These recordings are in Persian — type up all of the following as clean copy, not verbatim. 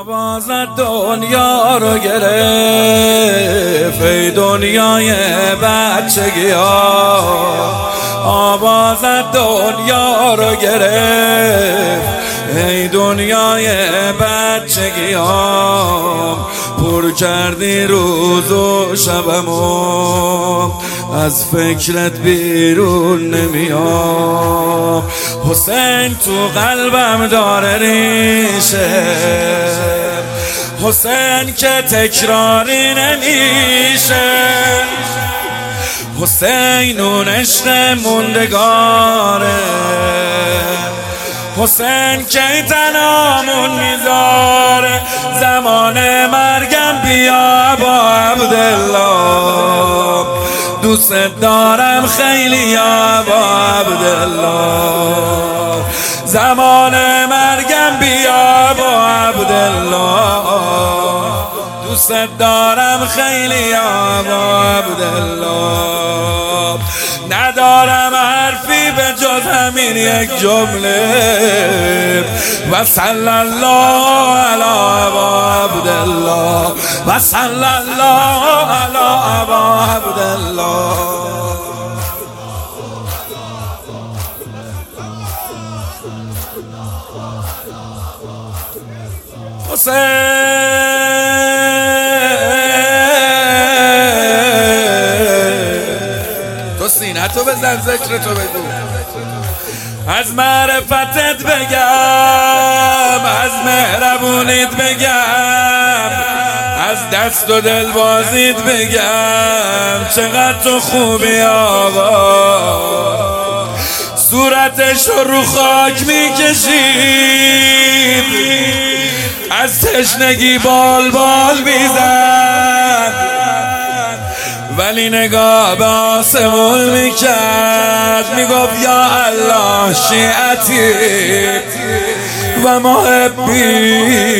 آواز دنیا رو گرفت ای دنیای بچگی ها، آواز دنیا رو گرفت ای دنیای بچگی ها، پر کردی روز و شبمو از فکرت بیرون نمیام. حسین تو قلبم داره ریشه، حسین که تکراری نمیشه، حسین اون عشق موندگاره، حسین که تنامون میذاره زمان مرگم. بیا با عبدالله دوست دارم خیلی، یا با عبدالله زمان مرگم. بیا با عبدالله دوست دارم خیلی، یا با عبدالله. ندارم حرفی به جز همین یک جمله، و صلی الله علی ابا عبدالله، و صلی الله علی ابا عبدالله. تو سینه تو بزن، ذکر تو بگو، از معرفتت بگم، از مهربونیت بگم، از دست و دل بازیت بگم. چقدر تو خوبی آقا، صورتش رو خاک میکشید، از تشنگی بال بال میزد، ولی نگاه به آسمون میکرد، میگفت یا الله شیعتی و محبی.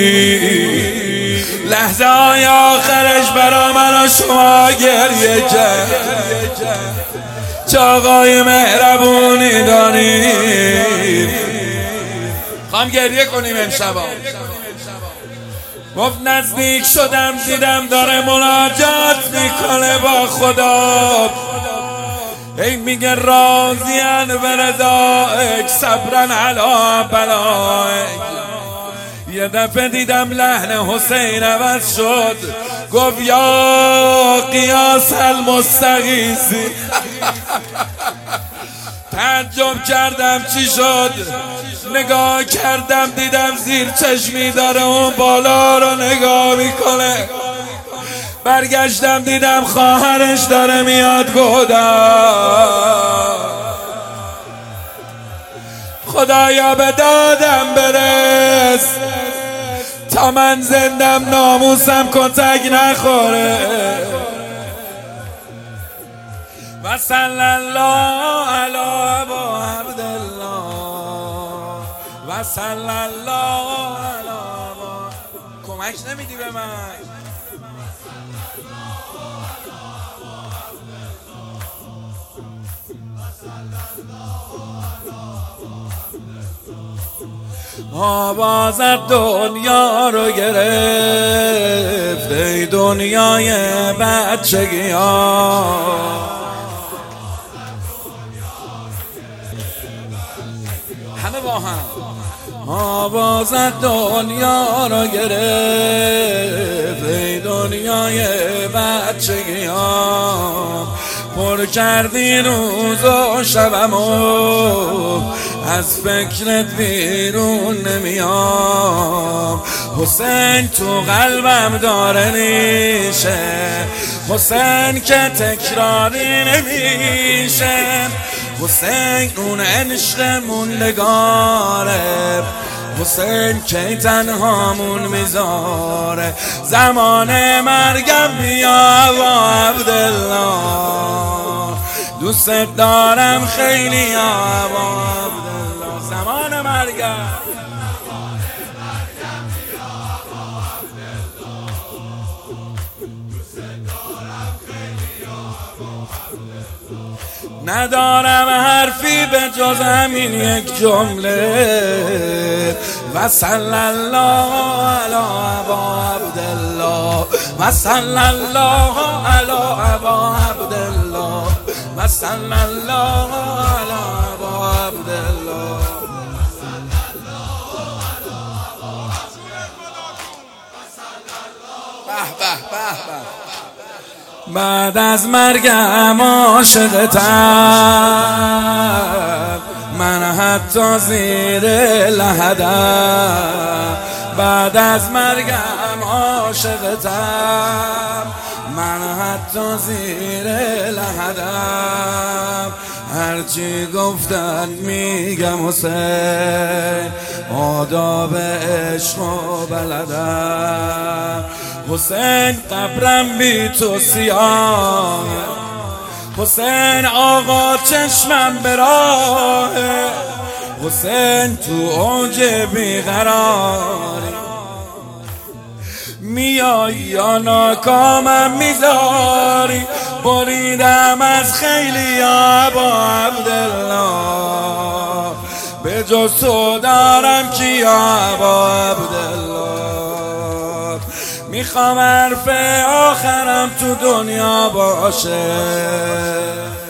لحظه های آخرش برا من و شما گریه کرد. چه آقای مهربونی داریم، خواهم گریه کنیم امشبا. گفت نزدیک شدم دیدم داره مناجات میکنه با خدا، ای میگه راضیان و رضایک صبرن علی بلایک. یه دفعه دیدم لحن حسین عوض شد، گفت یا قیاس المستغیثی. تعجب کردم چی شد، نگاه کردم دیدم زیر چشمی داره اون بالا رو نگاه میکنه. برگشتم دیدم خواهرش داره میاد گودم. خدایا به دادم برس تا من زندم ناموسم کتک نخوره. و صلی الله علی ابا عبدالله، و صلی الله علی ابا. کمک نمیدی به من؟ آواز دنیا رو گرفت ای دنیای بچگی ها، همه با هم. آواز دنیا رو گرفت ای دنیای بچگی ها، پر کردی روز و شبمو از فکرت بیرون نمیام. حسین تو قلبم داره نیشه، حسین که تکراری نمیشه، حسین اون عشق موندگاره، حسین که تنهامون میذاره زمان مرگم. بیا با عبدالله دوست دارم خیلی، یا با عبدالله زمان مرگم. ندارم حرفی به جز همین یک جمله و صلی الله علی و صلی الله علی ابا عبدالله و صلی الله علی ابا عبدالله. بعد از مرگم عاشقتم، من حتی زیر لحدم. بعد از مرگم عاشقتم، من حتی زیر لحدم. هرچی گفتن میگم حسین، آداب عشق و بلدم. حسین قبرم بی تو سیاه، حسین آقا چشمم به راه، حسین تو اوج بیقراری. میای یا ناکامم میذاری، بریدم از خیلی یا ابا عبدالله، به جز تو دارم کی یا ابا عبدالله. میخوام حرف آخرم تو دنیا باشه،